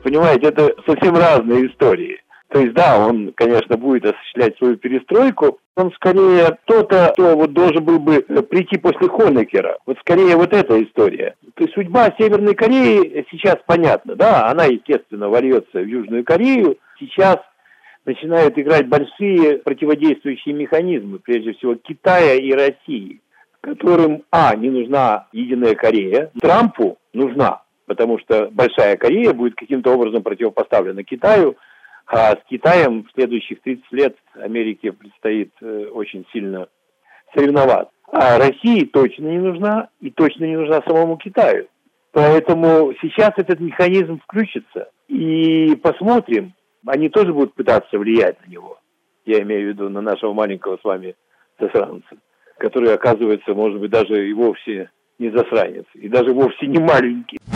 Понимаете, это совсем разные истории. То есть, да, он, конечно, будет осуществлять свою перестройку. Он скорее кто-то, кто вот должен был бы прийти после Хонекера. Вот скорее вот эта история. То есть судьба Северной Кореи сейчас понятна. Да, она, естественно, вольется в Южную Корею. Сейчас начинают играть большие противодействующие механизмы, прежде всего Китая и России, которым, не нужна единая Корея, Трампу нужна, потому что Большая Корея будет каким-то образом противопоставлена Китаю, а с Китаем в следующих 30 лет Америке предстоит очень сильно соревноваться. А России точно не нужна, и точно не нужна самому Китаю. Поэтому сейчас этот механизм включится, и посмотрим, они тоже будут пытаться влиять на него. Я имею в виду на нашего маленького с вами засранца, который, оказывается, может быть, даже и вовсе не засранец, и даже вовсе не маленький.